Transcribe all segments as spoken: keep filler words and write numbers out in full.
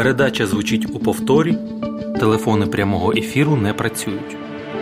Передача звучить у повторі. Телефони прямого ефіру не працюють.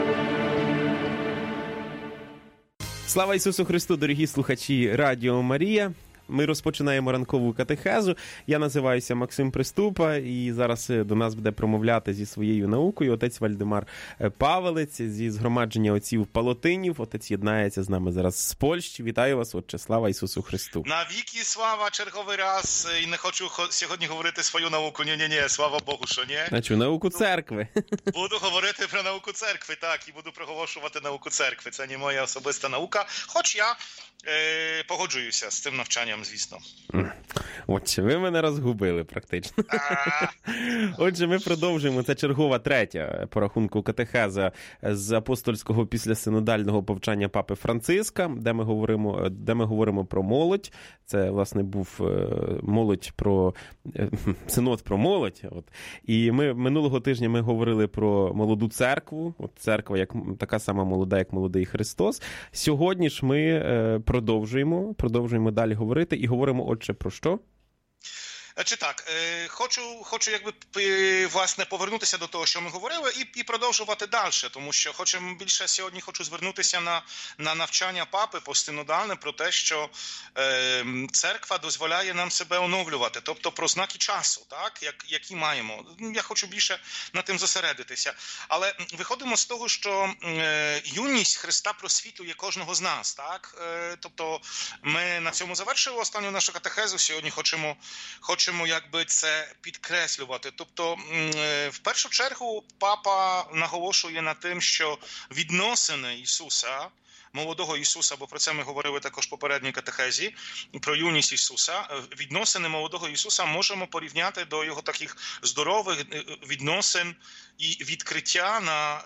Слава Ісусу Христу, дорогі слухачі Радіо Марія. Ми розпочинаємо ранкову катехезу. Я називаюся Максим Приступа, і зараз до нас буде промовляти зі своєю наукою отець Вальдемар Павелець зі згромадження отців Палотинів. Отець єднається з нами зараз з Польщі. Вітаю вас, отче. Слава Ісусу Христу. Навіки слава, черговий раз. І не хочу сьогодні говорити свою науку. Ні-ні-ні, слава Богу, що ні. Значу, науку церкви. Буду говорити про науку церкви, так, і буду проголошувати науку церкви. Це не моя особиста наука, хоч я е, погоджуюся з цим навчанням, звісно. Отже, ви мене розгубили практично. Отже, ми продовжуємо. Це чергова третя по рахунку катехеза з апостольського післясинодального повчання Папи Франциска, де ми говоримо, де ми говоримо про молодь. Це, власне, був молодь про синод про молодь. От. І ми минулого тижня ми говорили про молоду церкву. От церква як така сама молода, як молодий Христос. Сьогодні ж ми продовжуємо, продовжуємо далі говорити і говоримо, отже, про що? Чи так, хочу, хочу якби, власне, повернутися до того, що ми говорили, і, і продовжувати далі, тому що хочемо більше сьогодні хочу звернутися на, на навчання Папи постсинодальне про те, що е, церква дозволяє нам себе оновлювати, тобто про знаки часу, так, як, які маємо. Я хочу більше на тим зосередитися. Але виходимо з того, що е, юність Христа просвітлює кожного з нас, так, е, тобто ми на цьому завершили останню нашу катехезу, сьогодні хочемо, хочемо Хочемо якби це підкреслювати. Тобто, в першу чергу, Папа наголошує на тим, що відносини Ісуса, молодого Ісуса, бо про це ми говорили також в попередній катехезі, про юність Ісуса, відносини молодого Ісуса можемо порівняти до його таких здорових відносин і відкриття на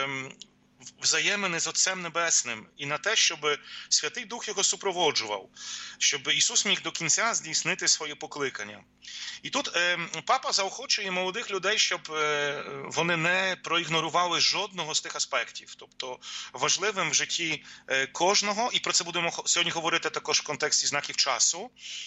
взаємини з Отцем Небесним і на те, щоб Святий Дух його супроводжував, щоб Ісус міг до кінця здійснити своє покликання. І тут е, Папа заохочує молодих людей, щоб е, вони не проігнорували жодного з тих аспектів. Тобто важливим в житті е, кожного, і про це будемо сьогодні говорити також в контексті знаків часу,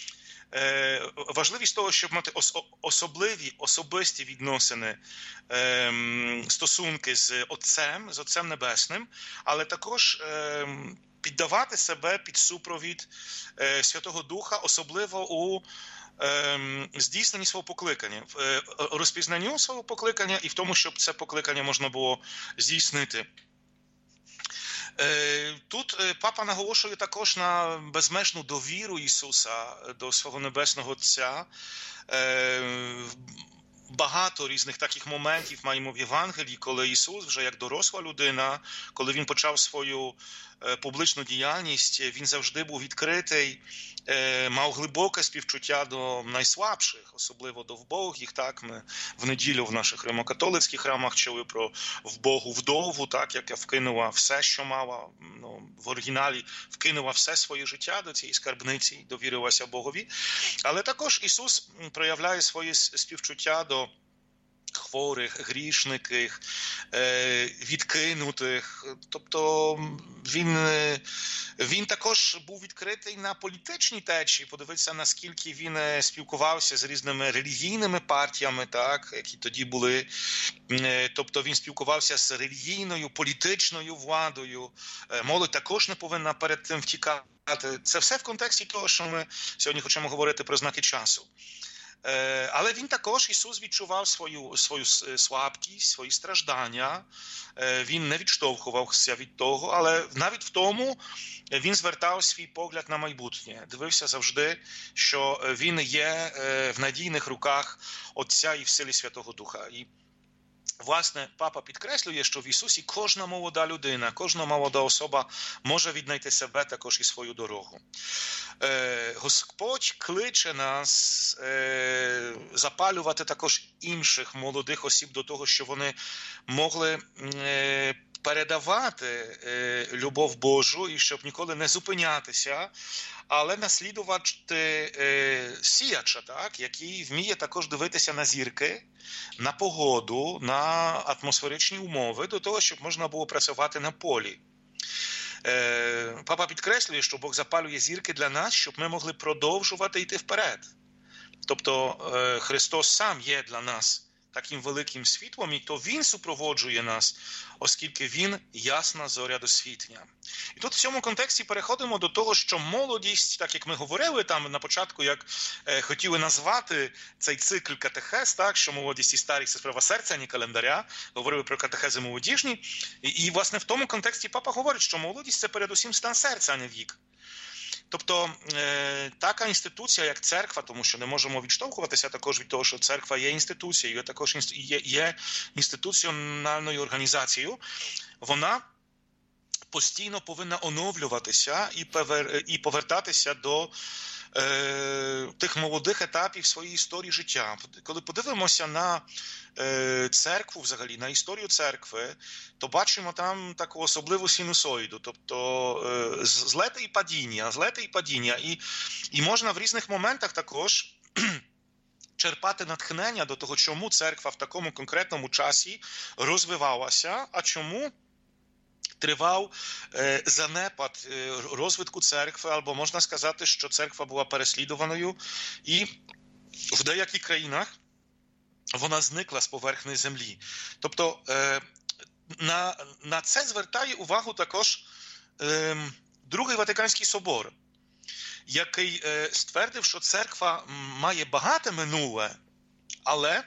Е, важливість того, щоб мати ос- особливі, особисті відносини, е, стосунки з Отцем, з Отцем Небесним, але також е, піддавати себе під супровід е, Святого Духа, особливо у е, здійсненні свого покликання, в е, розпізнанню свого покликання і в тому, щоб це покликання можна було здійснити. Тут Папа наголошує також на безмежну довіру Ісуса до свого Небесного Отця. Багато різних таких моментів маємо в Євангелії, коли Ісус вже як доросла людина, коли Він почав свою публічну діяльність, Він завжди був відкритий, мав глибоке співчуття до найслабших, особливо до вбогих. Так, ми в неділю в наших римокатолицьких храмах чули про вбогу вдову, так, яка вкинула все, що мала, ну, в оригіналі вкинула все своє життя до цієї скарбниці, довірилася Богові. Але також Ісус проявляє своє співчуття до хворих, грішників, відкинутих. Тобто він, він також був відкритий на політичні течії, подивитися, наскільки він спілкувався з різними релігійними партіями, так, які тоді були. Тобто він спілкувався з релігійною, політичною владою. Молодь також не повинна перед тим втікати. Це все в контексті того, що ми сьогодні хочемо говорити про знаки часу. Але він також, Ісус, відчував свою, свою слабкість, свої страждання. Він не відштовхувався від того, але навіть в тому він звертав свій погляд на майбутнє. Дивився завжди, що він є в надійних руках Отця і в силі Святого Духа. І, власне, Папа підкреслює, що в Ісусі кожна молода людина, кожна молода особа може віднайти себе також і свою дорогу. Господь кличе нас запалювати також інших молодих осіб до того, щоб вони могли передавати любов Божу і щоб ніколи не зупинятися, але наслідувати сіяча, так, який вміє також дивитися на зірки, на погоду, на атмосферичні умови, до того, щоб можна було працювати на полі. Папа підкреслює, що Бог запалює зірки для нас, щоб ми могли продовжувати йти вперед. Тобто Христос сам є для нас таким великим світлом, і то Він супроводжує нас, оскільки Він ясна зоря досвітня. І тут в цьому контексті переходимо до того, що молодість, так як ми говорили там на початку, як е, хотіли назвати цей цикл катехез, так, що молодість і старість – це справа серця, а не календаря, говорили про катехези молодіжні, і, і власне в тому контексті папа говорить, що молодість – це передусім стан серця, а не вік. Тобто е, така інституція, як церква, тому що не можемо відштовхуватися також від того, що церква є інституцією, також є, є інституціональною організацією, вона постійно повинна оновлюватися і, повер, і повертатися до е, тих молодих етапів своєї історії життя. Коли подивимося на е, церкву взагалі, на історію церкви, то бачимо там таку особливу синусоїду, тобто е, злети і падіння, злети і падіння. І, і можна в різних моментах також черпати натхнення до того, чому церква в такому конкретному часі розвивалася, а чому тривав е, занепад е, розвитку церкви, або можна сказати, що церква була переслідуваною, і в деяких країнах вона зникла з поверхні землі. Тобто е, на, на це звертає увагу також е, Другий Ватиканський собор, який е, ствердив, що церква має багате минуле, але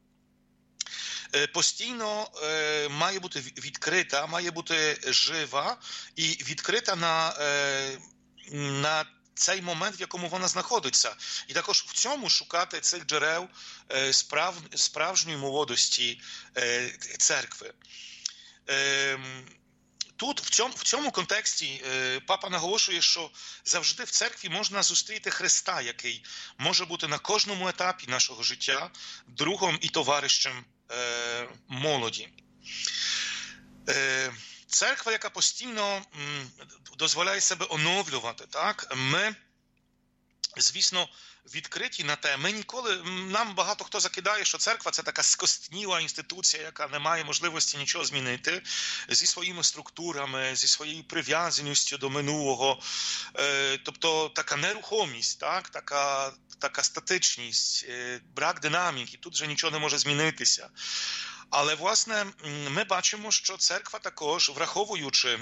постійно е, має бути відкрита, має бути жива і відкрита на, е, на цей момент, в якому вона знаходиться. І також в цьому шукати цих джерел е, справ, справжньої молодості е, церкви. Е, Тут, в цьому, в цьому контексті, е, папа наголошує, що завжди в церкві можна зустріти Христа, який може бути на кожному етапі нашого життя другом і товаришем е, молоді. Е, церква, яка постійно м, дозволяє себе оновлювати, так? Ми, звісно, відкриті на те. Ми ніколи, нам багато хто закидає, що церква – це така скостніла інституція, яка не має можливості нічого змінити зі своїми структурами, зі своєю прив'язаністю до минулого. Е, тобто така нерухомість, так? така, така статичність, е, брак динаміки, тут вже нічого не може змінитися. Але, власне, ми бачимо, що церква також, враховуючи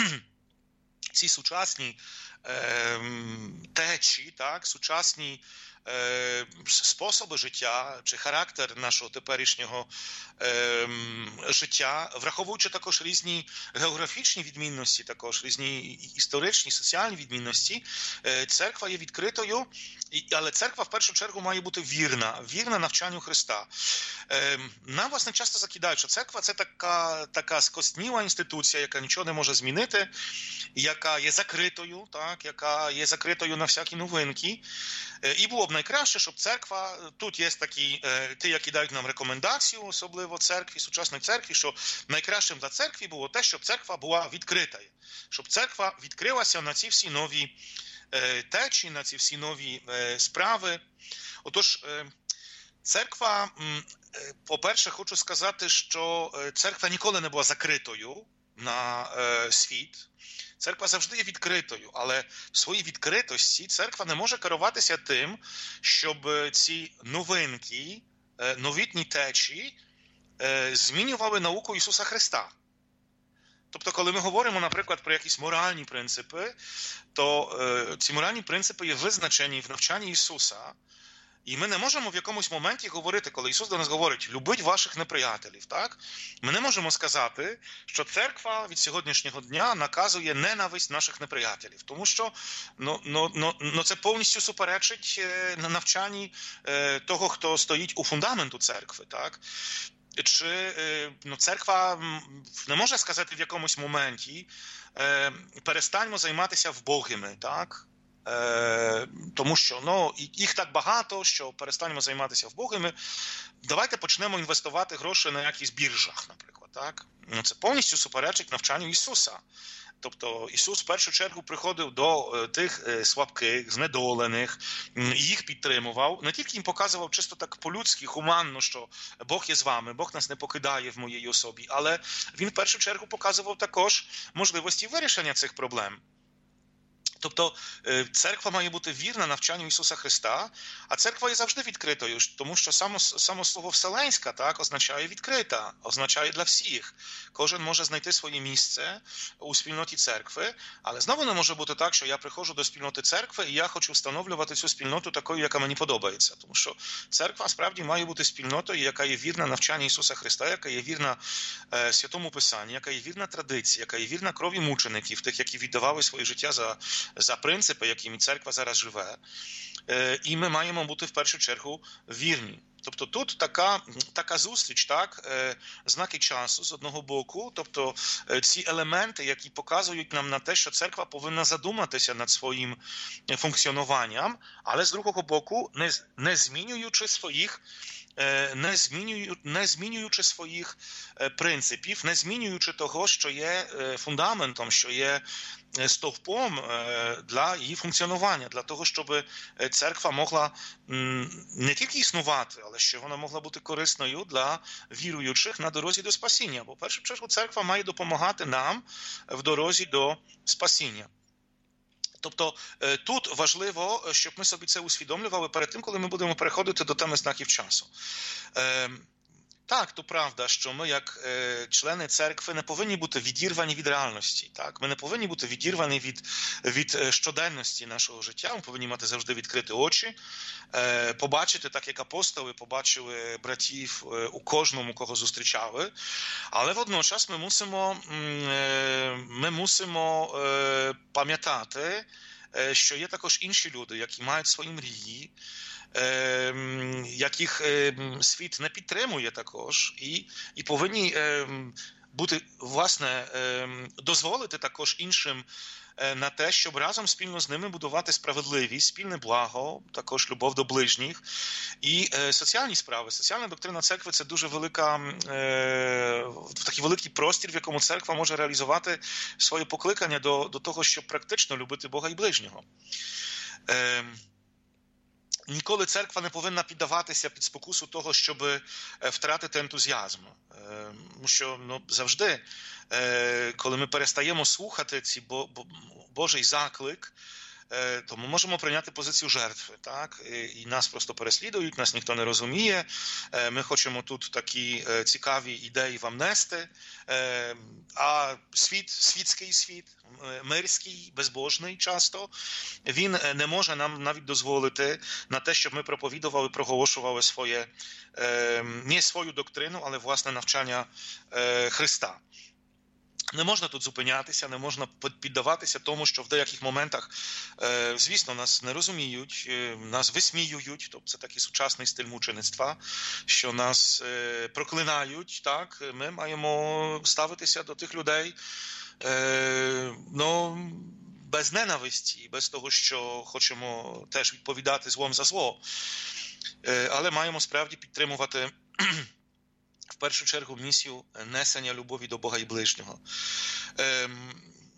ці сучасні е, течії, так, сучасні е, способи життя чи характер нашого теперішнього е, життя, враховуючи також різні географічні відмінності, також різні історичні, соціальні відмінності, е, церква є відкритою, але церква в першу чергу має бути вірна, вірна навчанню Христа. Е, нам, власне, часто закидають, що церква – це така, така скостніла інституція, яка нічого не може змінити, яка є закритою, так, яка є закритою на всякі новинки. І було б найкраще, щоб церква, тут є такі, ті, які дають нам рекомендацію, особливо церкві, сучасної церкві, що найкращим для церкви було те, щоб церква була відкрита, щоб церква відкрилася на ці всі нові течії, на ці всі нові справи. Отож, церква, по-перше, хочу сказати, що церква ніколи не була закритою на світ. Церква завжди є відкритою, але в своїй відкритості церква не може керуватися тим, щоб ці новинки, новітні течії змінювали науку Ісуса Христа. Тобто, коли ми говоримо, наприклад, про якісь моральні принципи, то ці моральні принципи є визначені в навчанні Ісуса. І ми не можемо в якомусь моменті говорити, коли Ісус до нас говорить «любіть ваших неприятелів», так? Ми не можемо сказати, що церква від сьогоднішнього дня наказує ненависть наших неприятелів, тому що ну, ну, ну, ну, це повністю суперечить на навчанні того, хто стоїть у фундаменту церкви, так? Чи ну, церква не може сказати в якомусь моменті «перестаньмо займатися вбогими», так? Е, тому що ну, їх так багато, що перестанемо займатися вбогими. Давайте почнемо інвестувати гроші на якісь біржах, наприклад. Так? Ну, це повністю суперечить навчанню Ісуса. Тобто Ісус в першу чергу приходив до тих слабких, знедолених, їх підтримував. Не тільки їм показував чисто так по-людськи, гуманно, що Бог є з вами, Бог нас не покидає в моїй особі, але Він в першу чергу показував також можливості вирішення цих проблем. Тобто церква має бути вірна навчанню Ісуса Христа, а церква є завжди відкритою, тому що само, само слово «вселенська» так, означає «відкрита», означає «для всіх». Кожен може знайти своє місце у спільноті церкви, але знову не може бути так, що я приходжу до спільноти церкви і я хочу встановлювати цю спільноту такою, яка мені подобається. Тому що церква справді має бути спільнотою, яка є вірна навчанню Ісуса Христа, яка є вірна е, Святому Писанню, яка є вірна традиції, яка є вірна крові мучеників, тих, які віддавали своє життя за за принципи, якими церква зараз живе, і ми маємо бути в першу чергу вірні. Тобто тут така, така зустріч, так, знаки часу з одного боку, тобто ці елементи, які показують нам на те, що церква повинна задуматися над своїм функціонуванням, але з другого боку не, не змінюючи своїх Не, змінюю, не змінюючи своїх принципів, не змінюючи того, що є фундаментом, що є стовпом для її функціонування, для того, щоб церква могла не тільки існувати, але що вона могла бути корисною для віруючих на дорозі до спасіння. Бо в першу чергу церква має допомагати нам в дорозі до спасіння. Тобто тут важливо, щоб ми собі це усвідомлювали перед тим, коли ми будемо переходити до теми знаків часу. Так, то правда, що ми, як члени церкви, не повинні бути відірвані від реальності. Так? Ми не повинні бути відірвані від, від щоденності нашого життя, ми повинні мати завжди відкриті очі, побачити, так як апостоли побачили братів у кожному, кого зустрічали, але водночас ми мусимо, ми мусимо пам'ятати, що є також інші люди, які мають свої мрії, яких світ не підтримує також, і, і повинні бути, власне, дозволити також іншим на те, щоб разом спільно з ними будувати справедливість, спільне благо, також любов до ближніх і соціальні справи. Соціальна доктрина церкви – це дуже велика, такий великий простір, в якому церква може реалізувати своє покликання до, до того, щоб практично любити Бога і ближнього. Ніколи церква не повинна піддаватися під спокусу того, щоб втратити ентузіазм. Тому що ну, завжди, коли ми перестаємо слухати цей Божий заклик, то ми можемо прийняти позицію жертви, так? І нас просто переслідують, нас ніхто не розуміє, ми хочемо тут такі цікаві ідеї вам нести, а світ, світський світ, мирський, безбожний часто, він не може нам навіть дозволити на те, щоб ми проповідували, проголошували своє, не свою доктрину, але власне навчання Христа. Не можна тут зупинятися, не можна піддаватися тому, що в деяких моментах, звісно, нас не розуміють, нас висміюють, тобто це такий сучасний стиль мучеництва, що нас проклинають, так, ми маємо ставитися до тих людей, ну, без ненависті, без того, що хочемо теж відповідати злом за зло, але маємо справді підтримувати в першу чергу місію несення любові до Бога і ближнього. Ем,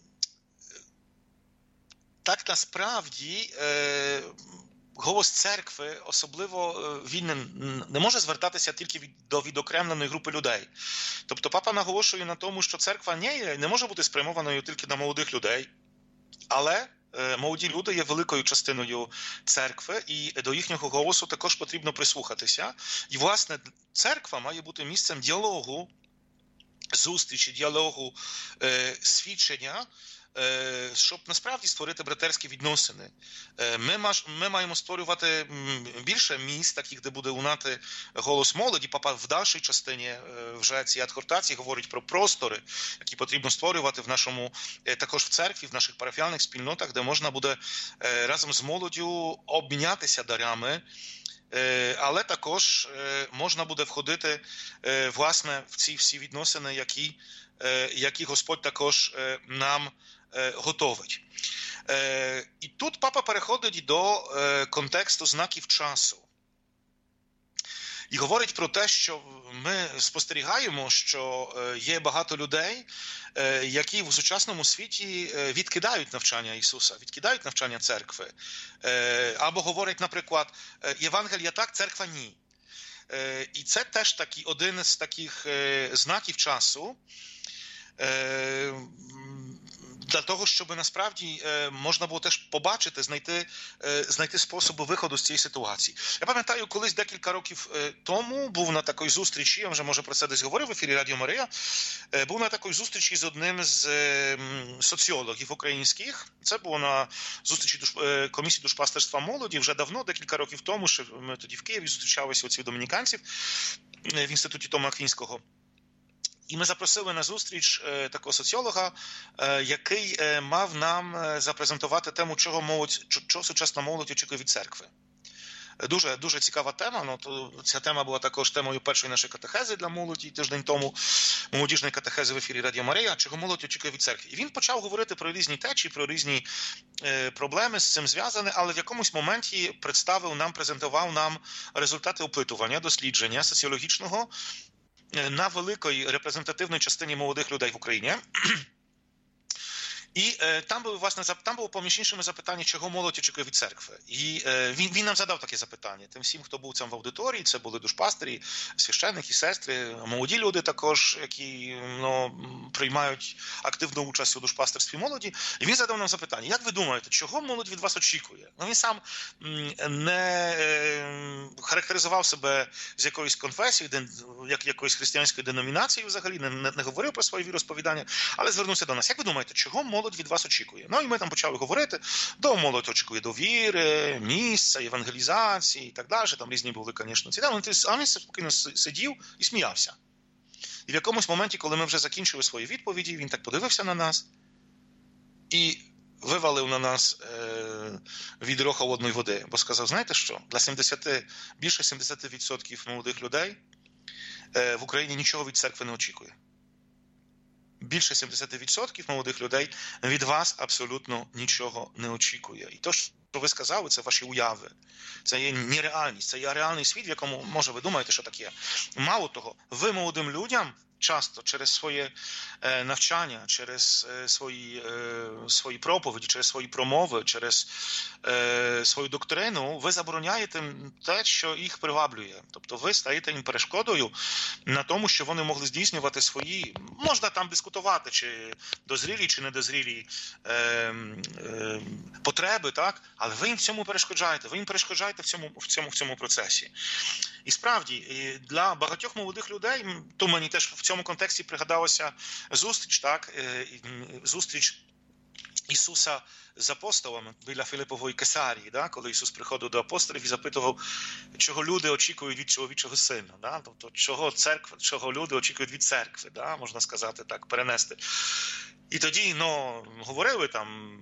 так насправді е, голос церкви, особливо, він не, не може звертатися тільки від, до відокремленої групи людей. Тобто папа наголошує на тому, що церква не, не може бути спрямованою тільки на молодих людей, але молоді люди є великою частиною церкви, і до їхнього голосу також потрібно прислухатися. І, власне, церква має бути місцем діалогу, зустрічі, діалогу, е, свідчення, е, щоб насправді створити братерські відносини. Е, ми, маж, ми маємо створювати більше місць, таких, де буде лунати голос молоді. Папа в дальшій частині е, вже цієї адхортації говорить про простори, які потрібно створювати в нашому, е, також в церкві, в наших парафіальних спільнотах, де можна буде е, разом з молоддю обмінятися дарами, але також можна буде входити, власне, в ці всі відносини, які, які Господь також нам готовить. І тут папа переходить до контексту знаків часу. І говорить про те, що ми спостерігаємо, що є багато людей, які в сучасному світі відкидають навчання Ісуса, відкидають навчання церкви. Або говорять, наприклад, Євангелія так, церква ні. І це теж такий, один з таких знаків часу, для того, щоб насправді можна було теж побачити, знайти, знайти способи виходу з цієї ситуації. Я пам'ятаю, колись декілька років тому був на такій зустрічі, я вже, може, про це десь говорив в ефірі Радіо Марія, був на такій зустрічі з одним з соціологів українських. Це було на зустрічі комісії душпастерства молоді вже давно, декілька років тому, що ми тоді в Києві зустрічалися у цих домініканців в інституті Тома Аквінського. І ми запросили на зустріч такого соціолога, який мав нам запрезентувати тему, чого молодь, чого сучасна молодь очікує від церкви. Дуже, дуже цікава тема. Ну, то ця тема була також темою першої нашої катехези для молоді тиждень тому, молодіжної катехези в ефірі Радіо Марія, чого молодь очікує від церкви. І він почав говорити про різні течії, про різні е, проблеми з цим зв'язані, але в якомусь моменті представив нам, презентував нам результати опитування, дослідження соціологічного на великій репрезентативній частині молодих людей в Україні. І е, там було, власне, там було поміж іншими запитання, чого молодь очікує від церкви. І е, він, він нам задав таке запитання. Тим всім, хто був там в аудиторії, це були душпастері, священники, сестри, молоді люди також, які ну, приймають активну участь у душпастерстві молоді. І він задав нам запитання, як ви думаєте, чого молодь від вас очікує? Ну, він сам не е, характеризував себе з якоїсь конфесії, як якоїсь християнської деномінації взагалі, не, не, не говорив про своє віросповідання, але звернувся до нас. Як ви думаєте, чого молодь від вас очікує? Ну, і ми там почали говорити, до молодь очікує довіри, місця, евангелізації і так далі. Там різні були, звісно, ці теми. А він спокійно сидів і сміявся. І в якомусь моменті, коли ми вже закінчили свої відповіді, він так подивився на нас і вивалив на нас е, відро холодної води. Бо сказав, знаєте що? Для сімдесят, більше сімдесят відсотків молодих людей е, в Україні нічого від церкви не очікує. Більше сімдесят відсотків молодих людей від вас абсолютно нічого не очікує. І те, що ви сказали, це ваші уяви. Це є нереальність, це є реальний світ, в якому, може, ви думаєте, що таке. Мало того, ви молодим людям часто через своє е, навчання, через е, свої, е, свої проповіді, через свої промови, через е, свою доктрину, ви забороняєте те, що їх приваблює. Тобто ви стаєте їм перешкодою на тому, що вони могли здійснювати свої, можна там дискутувати, чи дозрілі, чи недозрілі е, е, потреби, так? Але ви їм в цьому перешкоджаєте, ви їм перешкоджаєте в цьому, в цьому, в цьому процесі. І справді, для багатьох молодих людей, то мені теж в цьому контексті пригадалася зустріч, так, зустріч Ісуса з апостолами біля Филиппової Кесарії, да, коли Ісус приходив до апостолів і запитував, чого люди очікують від чоловічого сина, да, тобто чого церква, чого люди очікують від церкви, да, можна сказати так, перенести. І тоді, ну, говорили там,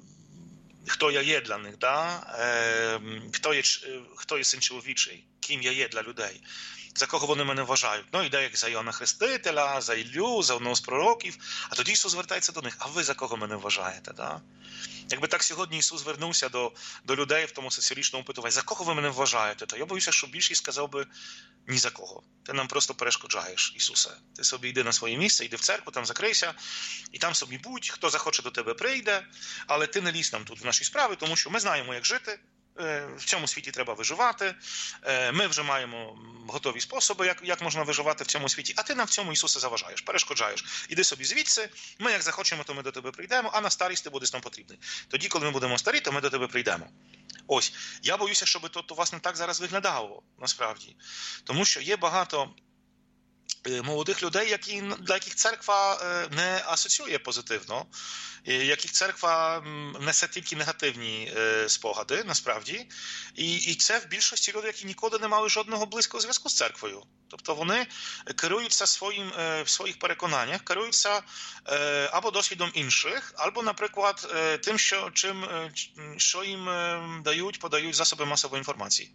хто я є для них, да? е, хто, є, хто є син чоловічий, ким я є для людей, за кого вони мене вважають. Ну, йде як за Йоанна Хрестителя, за Іллю, за одного з пророків, а тоді Ісус звертається до них, а ви за кого мене вважаєте? Да? Якби так сьогодні Ісус звернувся до, до людей в тому соціологічному опитуванні, за кого ви мене вважаєте, то я боюся, що більшість сказав би ні за кого. Ти нам просто перешкоджаєш, Ісусе. Ти собі йди на своє місце, йди в церкву, там закрийся, і там собі будь, хто захоче до тебе прийде, але ти не лізь нам тут в наші справи, тому що ми знаємо, як жити. В цьому світі треба виживати, ми вже маємо готові способи, як, як можна виживати в цьому світі, а ти нам в цьому, Ісусе, заважаєш, перешкоджаєш. Іди собі звідси, ми як захочемо, то ми до тебе прийдемо, а на старість ти будеш нам потрібний. Тоді, коли ми будемо старі, то ми до тебе прийдемо. Ось, я боюся, щоб то, то власне так зараз виглядало, насправді. Тому що є багато молодих людей, які, для яких церква не асоціює позитивно, яких церква несе тільки негативні спогади, насправді. І, і це в більшості людей, які ніколи не мали жодного близького зв'язку з церквою. Тобто вони керуються своїм, в своїх переконаннях, керуються або досвідом інших, або, наприклад, тим, що, чим, що їм дають, подають засоби масової інформації.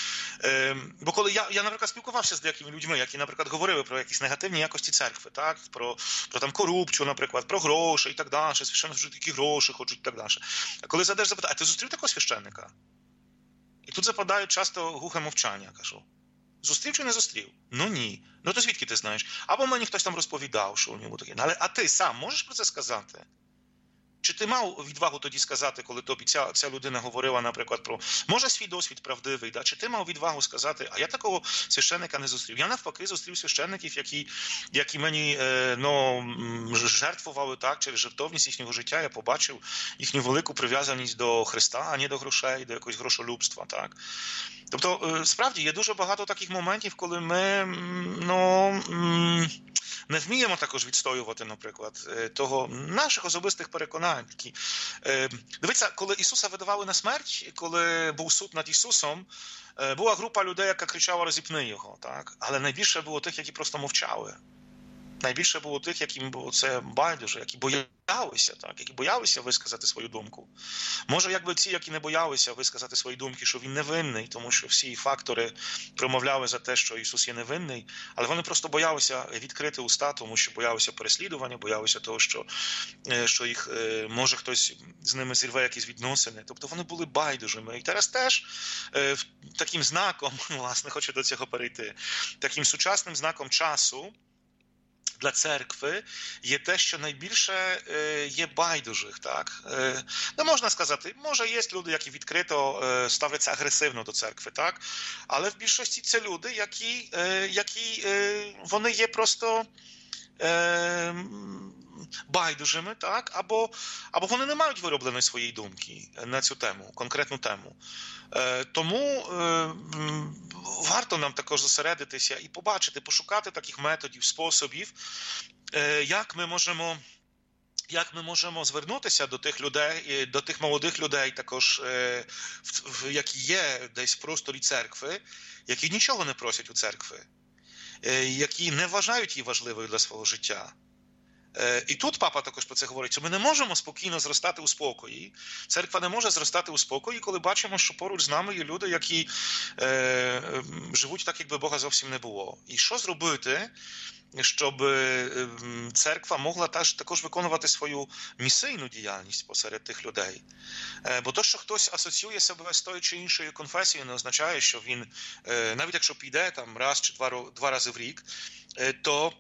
Бо коли я, я, наприклад, спілкувався з деякими людьми, які, наприклад, говорили про якісь негативні якості церкви, так? Про, про там корупцію, наприклад, про гроші і так далі, священники хочуть такі гроші, хочуть і так далі. А коли задаєш запитання, а ти зустрів такого священника? І тут западають часто глухе мовчання, кажу. Зустрів чи не зустрів? Ну ні. Ну то звідки ти знаєш? Або мені хтось там розповідав, що у нього таке. Але, а ти сам можеш про це сказати? Чи ти мав відвагу тоді сказати, коли тобі ця, ця людина говорила, наприклад, про, може, свій досвід правдивий, да? Чи ти мав відвагу сказати, а я такого священника не зустрів. Я навпаки зустрів священників, які, які мені е, ну, жертвували так, через жертовність їхнього життя, я побачив їхню велику прив'язаність до Христа, а не до грошей, до якогось грошолюбства, так. Тобто, е, справді, є дуже багато таких моментів, коли ми, ну, не вміємо також відстоювати, наприклад, того наших особистих переконань. Такі. Дивіться, коли Ісуса видавали на смерть, коли був суд над Ісусом, була група людей, яка кричала «розіпни його», так? Але найбільше було тих, які просто мовчали. Найбільше було тих, яким було це байдуже, які боялися, так, які боялися висказати свою думку. Може, якби ці, які не боялися висказати свої думки, що він невинний, тому що всі фактори промовляли за те, що Ісус є невинний, але вони просто боялися відкрити уста, тому що боялися переслідування, боялися того, що, що їх, може, хтось з ними зірве якісь відносини. Тобто вони були байдужими. І зараз теж таким знаком, власне, хочу до цього перейти, таким сучасним знаком часу для церкви є те, що найбільше є байдужих, так? Не можна сказати, може є люди, які відкрито ставляться агресивно до церкви, так? Але в більшості це люди, які, які вони є просто байдужими, так? Або, або вони не мають виробленої своєї думки на цю тему, конкретну тему. Тому варто нам також зосередитися і побачити, пошукати таких методів, способів, як ми можемо, як ми можемо звернутися до тих людей, до тих молодих людей також, які є десь в просторі церкви, які нічого не просять у церкви, які не вважають її важливою для свого життя. І тут папа також про це говорить, що ми не можемо спокійно зростати у спокої. Церква не може зростати у спокої, коли бачимо, що поруч з нами є люди, які е, живуть так, якби Бога зовсім не було. І що зробити, щоб церква могла також виконувати свою місійну діяльність посеред тих людей? Бо то, що хтось асоціює себе з тою чи іншою конфесією, не означає, що він, навіть якщо піде там раз чи два, два рази в рік, то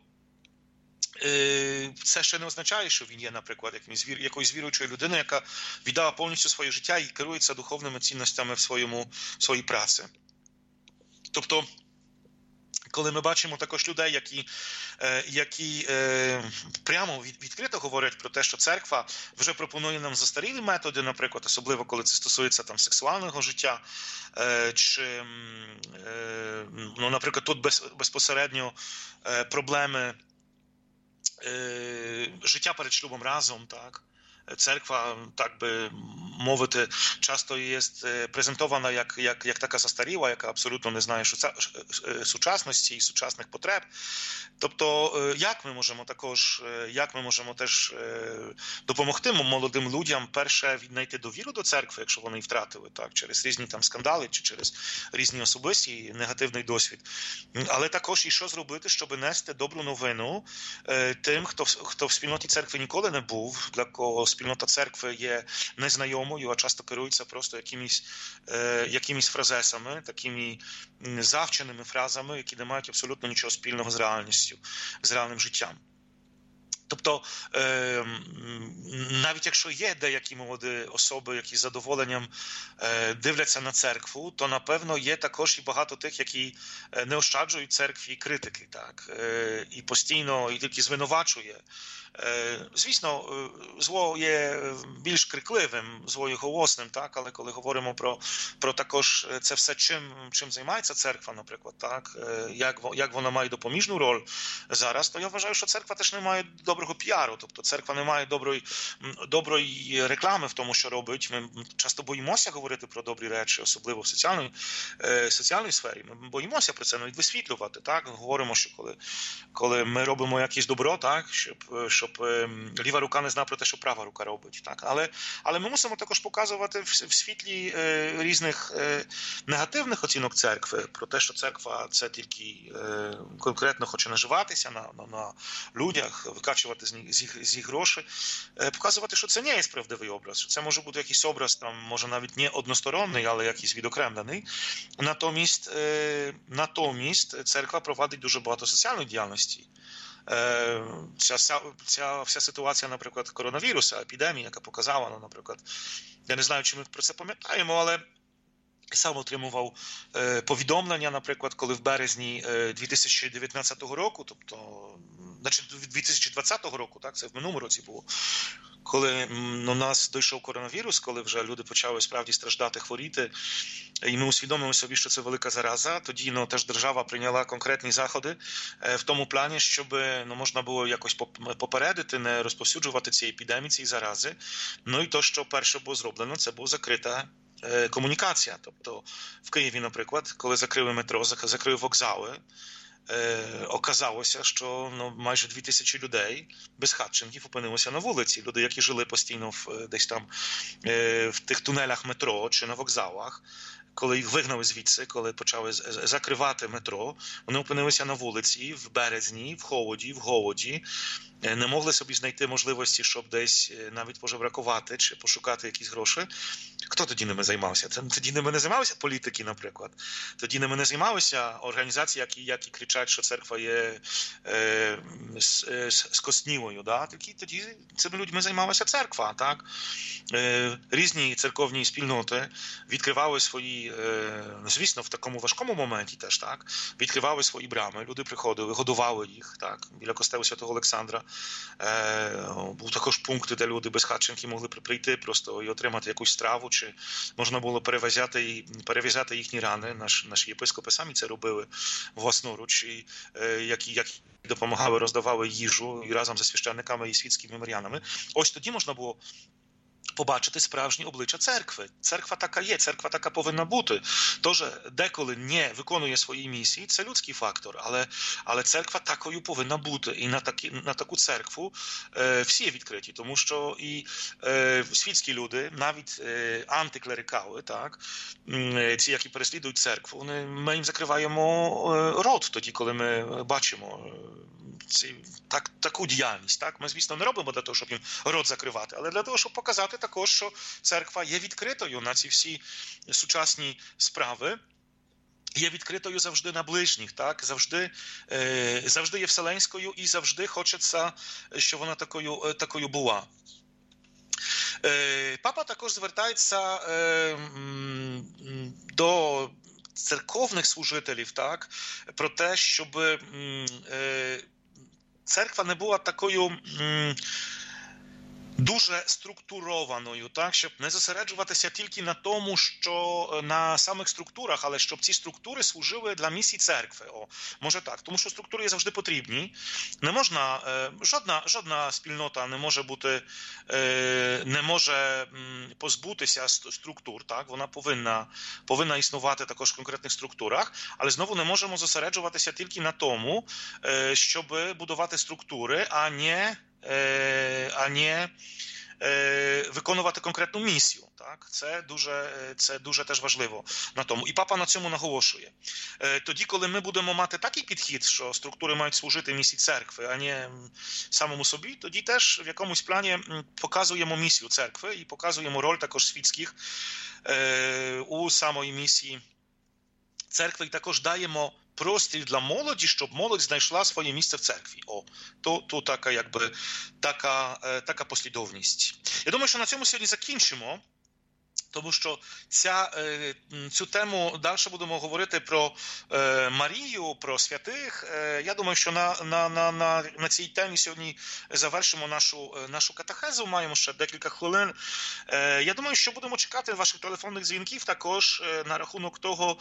це ще не означає, що він є, наприклад, якоюсь віруючою людиною, яка віддала повністю своє життя і керується духовними цінностями в своєму, в своїй праці. Тобто, коли ми бачимо також людей, які, які прямо відкрито говорять про те, що церква вже пропонує нам застарілі методи, наприклад, особливо коли це стосується там сексуального життя, чи, ну, наприклад, тут безпосередньо проблеми життя перед шлюбом разом, так? Церква, так би мовити, часто є презентована як, як, як така застаріла, яка абсолютно не знає сучасності і сучасних потреб. Тобто, як ми можемо також, як ми можемо теж допомогти молодим людям, перше, віднайти довіру до церкви, якщо вони її втратили, так, через різні там скандали чи через різні особисті негативний досвід. Але також і що зробити, щоб нести добру новину тим, хто, хто в спільноті церкви ніколи не був, для кого спільнота церкви є незнайомою, а часто керується просто якимись, е, якимись фразесами, такими завченими фразами, які не мають абсолютно нічого спільного з реальністю, з реальним життям. Тобто, е, навіть якщо є деякі молоді особи, які з задоволенням е, дивляться на церкву, то, напевно, є також і багато тих, які не ощаджують церкві критики, так, е, і постійно, і тільки звинувачує. Звісно, зло є більш крикливим, зло є голосним, так, але коли говоримо про, про також це все, чим, чим займається церква, наприклад, так, як, як вона має допоміжну роль зараз, то я вважаю, що церква теж не має доброго піару, тобто церква не має доброї, доброї реклами в тому, що робить. Ми часто боїмося говорити про добрі речі, особливо в соціальній, соціальній сфері. Ми боїмося про це навіть висвітлювати, так, говоримо, що коли, коли ми робимо якесь добро, так, щоб щоб ліва рука не знала про те, що права рука робить. Так? Але, але ми мусимо також показувати в, в світлі е, різних е, негативних оцінок церкви, про те, що церква це тільки е, конкретно хоче наживатися на, на, на людях, викачувати з них, з їх, з їх гроші, е, показувати, що це не є справедливий образ, що це може бути якийсь образ, там, може навіть не односторонний, але якийсь відокремлений. Натомість, е, натомість церква провадить дуже багато соціальної діяльності. ця, ця вся ситуація, наприклад, коронавірусу, епідемії, яка показала, ну, наприклад, я не знаю, чи ми про це пам'ятаємо, але сам отримував повідомлення, наприклад, коли в березні дві тисячі дев'ятнадцятого року, тобто, значить, дві тисячі двадцятого року, так, це в минулому році було, коли у нас дійшов коронавірус, коли вже люди почали справді страждати, хворіти, і ми усвідомили собі, що це велика зараза, тоді ну, теж держава прийняла конкретні заходи в тому плані, щоб ну, можна було якось попередити, не розповсюджувати ці епідемії, ці зарази. Ну і то, що перше було зроблено, це була закрита комунікація. Тобто в Києві, наприклад, коли закрили метро, закрили вокзали, Е, оказалося, що ну, майже дві тисячі людей без хатченків опинилося на вулиці. Люди, які жили постійно в, десь там е, в тих тунелях метро чи на вокзалах, коли їх вигнали звідси, коли почали закривати метро, вони опинилися на вулиці в березні, в холоді, в голоді, не могли собі знайти можливості, щоб десь навіть пожебракувати чи пошукати якісь гроші. Хто тоді ними займався? Тоді ними не займалися політики, наприклад. Тоді ними не займалися організації, які, які кричать, що церква є е, скоснілою. Да? Тоді, тоді цими людьми займалася церква. Так? Е, різні церковні спільноти відкривали свої, е, звісно, в такому важкому моменті теж, так? Відкривали свої брами, люди приходили, годували їх, так? Біля костелу Святого Олександра. Е, був також пункт, де люди без хатченків могли прийти просто і отримати якусь страву, чи можна було перев'язати, перев'язати їхні рани. Наш, наші єпископи самі це робили власноруч, і, е, які, які допомагали, роздавали їжу і разом зі священниками і світськими мирянами. Ось тоді можна було побачити справжні обличчя церкви. Церква така є, церква така повинна бути. Тож деколи не виконує свої місії, це людський фактор, але, але церква такою повинна бути. І на, такі, на таку церкву е, всі відкриті, тому що і е, світські люди, навіть е, антиклерикали, так, е, ці, які переслідують церкву, вони, ми їм закриваємо е, рот тоді, коли ми бачимо е, ці, так, таку діяльність. Так? Ми, звісно, не робимо для того, щоб їм рот закривати, але для того, щоб показати також, що церква є відкритою на ці всі сучасні справи, є відкритою завжди на ближніх, так? Завжди, е, завжди є вселенською і завжди хочеться, щоб вона такою, такою була. Е, папа також звертається е, до церковних служителів, так? Про те, щоб е, церква не була такою м, дуже структурованою, так, щоб не зосереджуватися тільки на тому, що на самих структурах, але щоб ці структури служили для місій церкви. О, може так, тому що структури є завжди потрібні. Не можна, е, жодна, жодна спільнота не може бути, е, не може м, позбутися структур, так, вона повинна, повинна існувати також в конкретних структурах, але знову не можемо зосереджуватися тільки на тому, е, щоб будувати структури, а не а не виконувати конкретну місію. Так? Це дуже, це дуже теж важливо на тому. І папа на цьому наголошує. Тоді, коли ми будемо мати такий підхід, що структури мають служити місії церкви, а не самому собі, тоді теж в якомусь плані показуємо місію церкви і показуємо роль також світських у самої місії церкви, і також даємо простір для молоді, щоб молодь знайшла своє місце в церкві. О, то, то така, якби, така, така послідовність. Я думаю, що на цьому сьогодні закінчимо, тому що ця, цю тему далі будемо говорити про Марію, про святих. Я думаю, що на, на, на, на, на цій темі сьогодні завершимо нашу, нашу катехезу, маємо ще декілька хвилин. Я думаю, що будемо чекати ваших телефонних дзвінків також на рахунок того,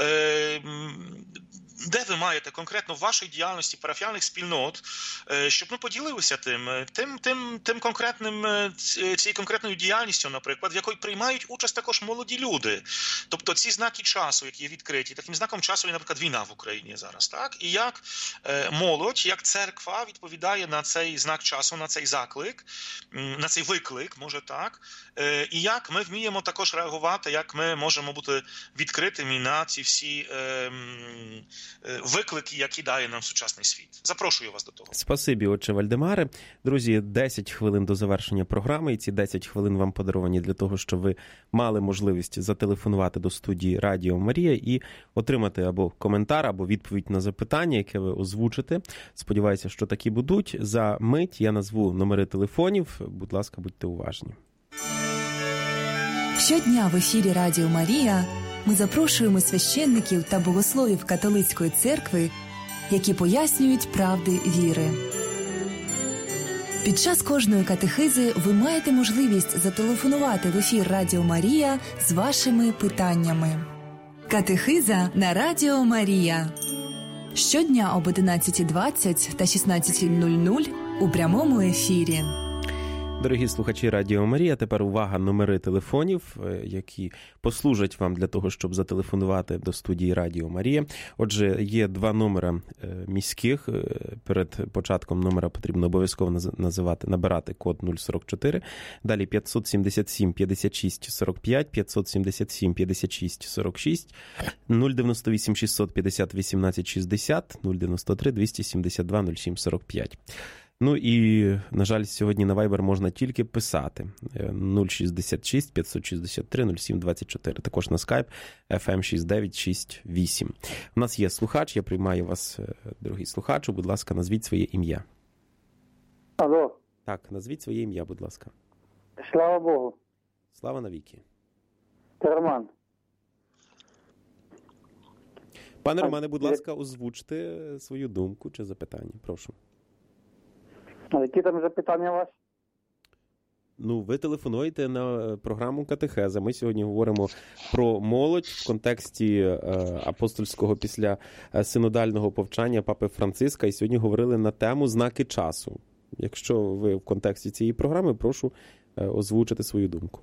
де ви маєте конкретно в вашій діяльності парафіальних спільнот, щоб ми поділилися тим, тим, тим, тим конкретним, цією конкретною діяльністю, наприклад, в якій приймають участь також молоді люди. Тобто ці знаки часу, які є відкриті, таким знаком часу є, наприклад, війна в Україні зараз, так? І як молодь, як церква відповідає на цей знак часу, на цей заклик, на цей виклик, може так, і як ми вміємо також реагувати, як ми можемо бути відкритими на ці всі виклики, які дає нам сучасний світ. Запрошую вас до того. Спасибі, отче Вальдемаре. Друзі, десять хвилин до завершення програми, і ці десять хвилин вам подаровані для того, щоб ви мали можливість зателефонувати до студії Радіо Марія і отримати або коментар, або відповідь на запитання, яке ви озвучите. Сподіваюся, що такі будуть. За мить я назву номери телефонів. Будь ласка, будьте уважні. Щодня в ефірі Радіо Марія ми запрошуємо священників та богословів католицької церкви, які пояснюють правди віри. Під час кожної катехизи ви маєте можливість зателефонувати в ефір Радіо Марія з вашими питаннями. Катехиза на Радіо Марія. Щодня об одинадцята двадцять та шістнадцята нуль нуль у прямому ефірі. Дорогі слухачі Радіо Марія, тепер увага, номери телефонів, які послужать вам для того, щоб зателефонувати до студії Радіо Марія. Отже, є два номера міських. Перед початком номера потрібно обов'язково називати, набирати код нуль сорок чотири. Далі п'ятсот сімдесят сім п'ятдесят шість сорок п'ять, п'ятсот сімдесят сім п'ятдесят шість сорок шість, нуль дев'яносто вісім шістсот п'ятдесят вісімнадцять шістдесят, нуль дев'яносто три двісті сімдесят два нуль сім сорок п'ять. Ну і, на жаль, сьогодні на Viber можна тільки писати. нуль шістдесят шість п'ятсот шістдесят три нуль сім двадцять чотири. Також на Skype еф ем шість дев'ять шість вісім. У нас є слухач, я приймаю вас, дорогий слухачу. Будь ласка, назвіть своє ім'я. Алло. Так, назвіть своє ім'я, будь ласка. Слава Богу. Слава навіки. Це Роман. Пане Романе, будь ласка, озвучте свою думку чи запитання. Прошу. А які там запитання у вас? Ну, ви телефонуєте на програму «Катехеза». Ми сьогодні говоримо про молодь в контексті е, апостольського після синодального повчання Папи Франциска. І сьогодні говорили на тему «Знаки часу». Якщо ви в контексті цієї програми, прошу е, озвучити свою думку.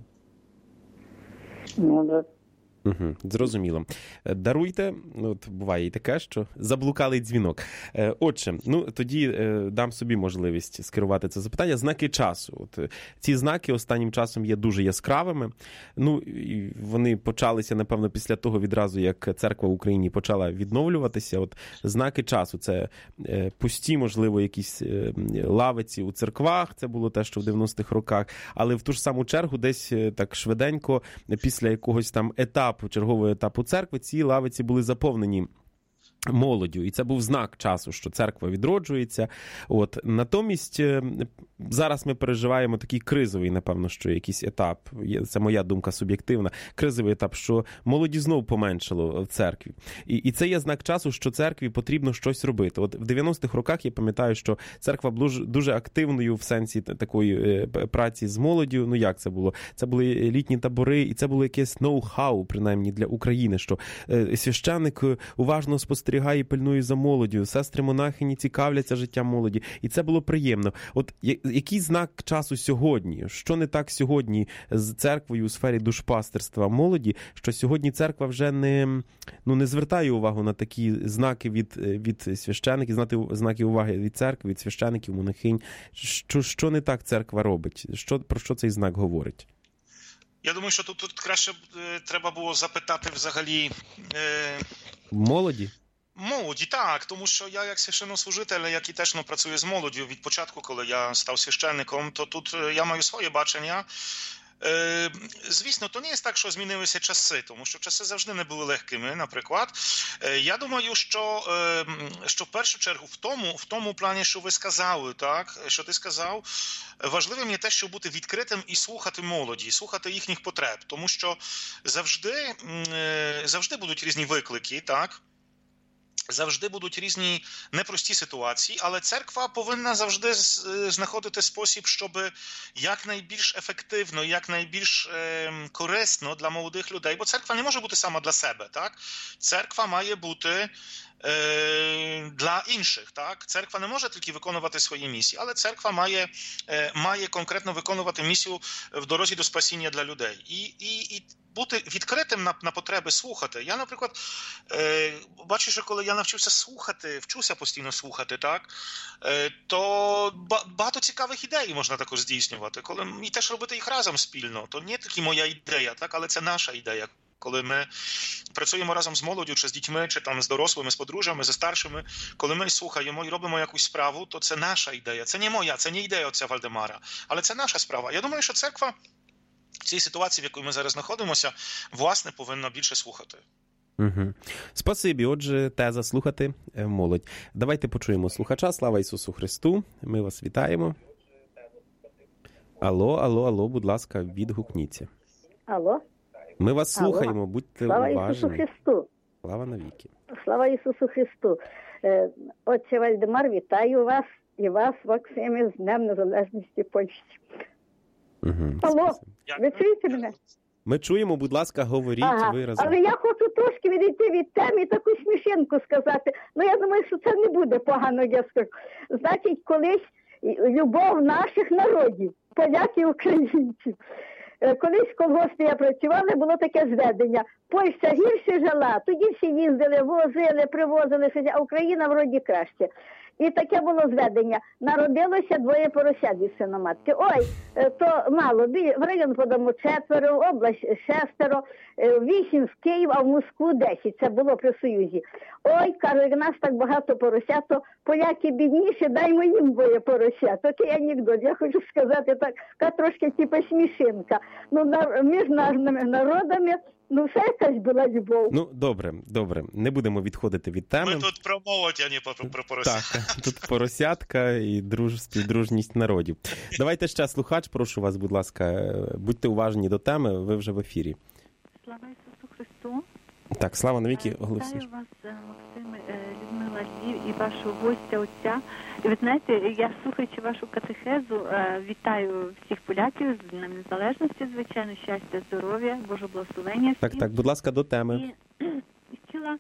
Ну, да. Угу, зрозуміло. Даруйте, от буває і таке, що заблукалий дзвінок. Отже, ну тоді дам собі можливість скерувати це запитання. Знаки часу. От ці знаки останнім часом є дуже яскравими. Ну, і вони почалися, напевно, після того відразу, як церква в Україні почала відновлюватися. От знаки часу – це пусті, можливо, якісь лавиці у церквах, це було те, що в дев'яностих роках, але в ту ж саму чергу десь так швиденько, після якогось там етапу, чергового етапу церкви, ці лавиці були заповнені молоддю. І це був знак часу, що церква відроджується. От. Натомість зараз ми переживаємо такий кризовий, напевно, що якийсь етап, це моя думка суб'єктивна, кризовий етап, що молоді знов поменшало в церкві. І, і це є знак часу, що церкві потрібно щось робити. От в дев'яностих роках я пам'ятаю, що церква була дуже активною в сенсі такої праці з молоддю. Ну як це було? Це були літні табори, і це було якесь ноу-хау, принаймні для України, що священник уважно спостерігає і пильнує за молоддю, сестри-монахині цікавляться життям молоді. І це було приємно. От який знак часу сьогодні? Що не так сьогодні з церквою у сфері душпастерства молоді, що сьогодні церква вже не, ну, не звертає увагу на такі знаки від, від священиків, знати знаки уваги від церкви, від священиків, монахинь. Що, що не так церква робить? Що, про що цей знак говорить? Я думаю, що тут, тут краще треба було запитати взагалі... Е... Молоді? Молоді, так, тому що я як священнослужитель, який теж ну, працює з молоддю від початку, коли я став священником, то тут я маю своє бачення. Е, звісно, то не є так, що змінилися часи, тому що часи завжди не були легкими, наприклад. Е, я думаю, що, е, що в першу чергу в тому, в тому плані, що ви сказали, так, що ти сказав, важливим є те, щоб бути відкритим і слухати молоді, слухати їхніх потреб, тому що завжди, е, завжди будуть різні виклики, так. Завжди будуть різні непрості ситуації, але церква повинна завжди знаходити спосіб, щоб якнайбільш ефективно, якнайбільш е, корисно для молодих людей, бо церква не може бути сама для себе, так? Церква має бути е, для інших, так? Церква не може тільки виконувати свої місії, але церква має, е, має конкретно виконувати місію в дорозі до спасіння для людей. І, і, і бути відкритим на, на потреби, слухати. Я, наприклад, е, бачу, що коли я навчився слухати, вчуся постійно слухати, так, е, то ба, багато цікавих ідей можна також здійснювати. Коли, і теж робити їх разом спільно. То не тільки моя ідея, так, але це наша ідея. Коли ми працюємо разом з молоддю, чи з дітьми, чи там з дорослими, з подружжями, зі старшими, коли ми слухаємо і робимо якусь справу, то це наша ідея. Це не моя, це не ідея отця Вальдемара, але це наша справа. Я думаю, що церква в цій ситуації, в якій ми зараз знаходимося, власне, повинна більше слухати. Угу. Спасибі. Отже, теза слухати молодь. Давайте почуємо слухача. Слава Ісусу Христу. Ми вас вітаємо. Алло, алло, алло, будь ласка, відгукніться. Алло. Ми вас Алло. слухаємо, будьте Слава уважні. Ісусу Христу. Слава навіки. Слава Ісусу Христу. Е, Отче Вальдемар, вітаю вас і вас, Максиме, з Днем Незалежності Польщі. Угу. Алло, ви чуєте мене? Ми чуємо, будь ласка, говоріть Ага. виразно. Але я хочу трошки відійти від теми і таку смішинку сказати. Ну, я думаю, що це не буде погано, я скажу. Значить, колись любов наших народів, поляків і українців. Колись в колгоспі я працювала, було таке зведення. Польща гірше жила, тоді всі їздили, возили, привозили, а Україна вроді краще. І таке було зведення. Народилося двоє поросят від синоматки. Ой, то мало. В район подамо четверо, в область шестеро, вісім в Київ, а в Москву десять. Це було при Союзі. Ой, кажу, як нас так багато поросят, то поляки бідніші, даймо їм двоє поросят. Такий анекдот. Я хочу сказати так, така трошки типу смішинка. Ну, між нашими народами, ну, все якась була любов. Ну, добре, добре. Не будемо відходити від теми. Ми тут про молодь, а не про, про поросят. Так, тут поросятка і друж... співдружність народів. Давайте ще слухач, прошу вас, будь ласка, будьте уважні до теми, ви вже в ефірі. Слава Ісусу Христу. Так, слава навіки, голосніше. Вітаю вас, Максим, Людмила Львів і вашого гостя, отця. І ви знаєте, я, слухаючи вашу катехезу, вітаю всіх поляків з Днем Незалежності, звичайно, щастя, здоров'я, Божого благословення. Так, так, будь ласка, до теми. І, і хотіла,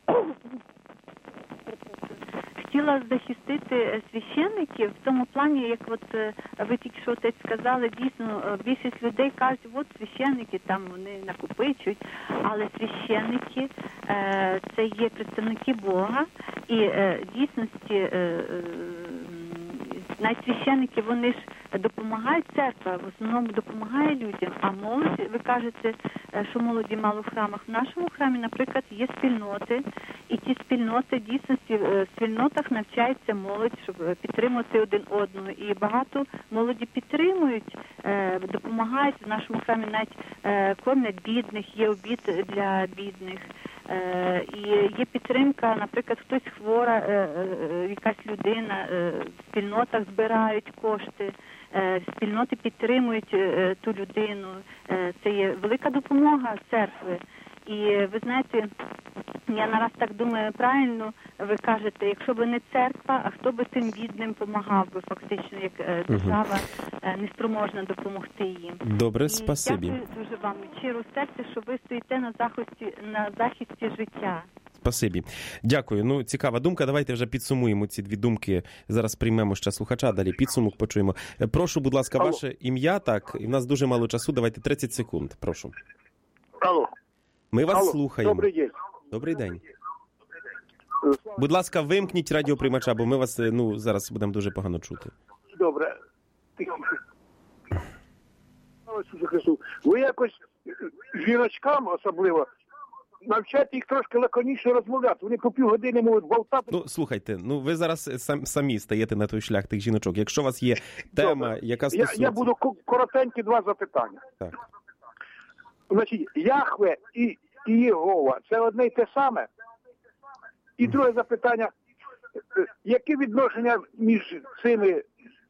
хотіла захистити священників в тому плані, як от ви тільки що отець сказали, дійсно, більшість людей кажуть, от священники, там вони накопичують, але священники е, це є представники Бога, і е, дійсності е, навіть священники, вони ж допомагають, церква в основному допомагає людям, а молодь, ви кажете, що молоді мало в храмах. В нашому храмі, наприклад, є спільноти, і ті спільноти, дійсності, в спільнотах навчається молодь, щоб підтримувати один одного. І багато молоді підтримують, допомагають. В нашому храмі навіть кормять бідних, є обід для бідних. І є підтримка, наприклад, хтось хвора, якась людина, в спільнотах збирають кошти, спільноти підтримують ту людину. Це є велика допомога церкви. І ви знаєте, я нараз так думаю, правильно ви кажете, якщо б не церква, а хто би тим бідним допомагав би фактично, як держава неспроможна допомогти їм. Добре, і спасибі. Дякую дуже вам від щирого серця, що ви стоїте на захисті, на захисті життя. Спасибі. Дякую. Ну, цікава думка. Давайте вже підсумуємо ці дві думки. Зараз приймемо ще слухача, далі підсумок почуємо. Прошу, будь ласка, Алло. ваше ім'я, так, і в нас дуже мало часу, давайте тридцять секунд, прошу. Алло. Ми вас Алло. слухаємо. Добрий день. Добрий день. Будь ласка, вимкніть радіоприймача, бо ми вас, ну, зараз будемо дуже погано чути. Добре. Слава Ісусу Христу. Ви якось жіночкам особливо навчайте їх трошки лаконічно розмовляти. Вони по півгодини можуть болтати. Ну, слухайте, ну ви зараз сам, самі стаєте на той шлях тих жіночок. Якщо у вас є тема, Добре. яка Я, стосується... я буду коротенькі два запитання. Так. Значить, Яхве і, і Єгова – це одне й те саме? І друге запитання, яке відношення між цими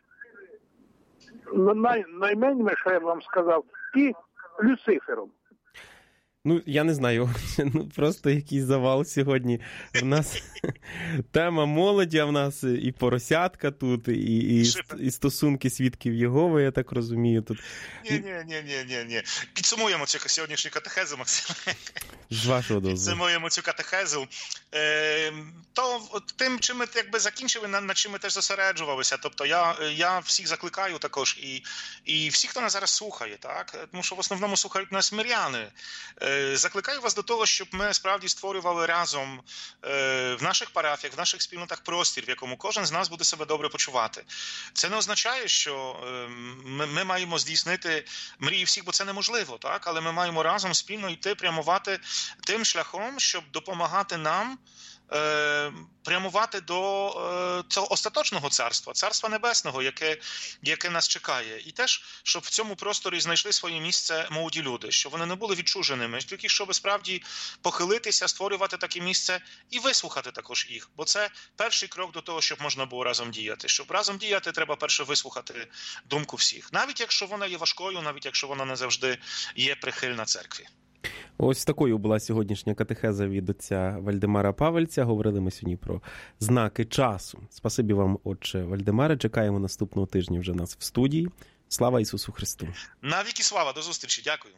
най, найменшими, що я вам сказав, і Люцифером? Ну, я не знаю, ну просто якийсь завал сьогодні. В нас тема молоді, а в нас і поросятка тут, і, і, і стосунки свідків Єгови, я так розумію. Тут. Ні-ні-ні-ні-ні. Підсумуємо цю сьогоднішню катехезу, Максим. З вашого дозволу. Підсумуємо цю катехезу. Е, то тим, чим ми якби закінчили, на, на чим ми теж зосереджувалися. Тобто я, я всіх закликаю також, і, і всі, хто нас зараз слухає, так? Тому що в основному слухають нас миряни. Е, Закликаю вас до того, щоб ми справді створювали разом в наших парафіях, в наших спільнотах простір, в якому кожен з нас буде себе добре почувати. Це не означає, що ми, ми маємо здійснити мрії всіх, бо це неможливо, так? Але ми маємо разом спільно йти, прямувати тим шляхом, щоб допомагати нам прямувати до цього остаточного царства, царства небесного, яке, яке нас чекає. І теж, щоб в цьому просторі знайшли своє місце молоді люди, щоб вони не були відчуженими, тільки щоб справді похилитися, створювати таке місце і вислухати також їх. Бо це перший крок до того, щоб можна було разом діяти. Щоб разом діяти, треба перше вислухати думку всіх. Навіть якщо вона є важкою, навіть якщо вона не завжди є прихильна церкві. Ось такою була сьогоднішня катехеза від отця Вальдемара Павельця. Говорили ми сьогодні про знаки часу. Спасибі вам, отче Вальдемаре. Чекаємо наступного тижня вже нас в студії. Слава Ісусу Христу! Навіки слава! До зустрічі! Дякую!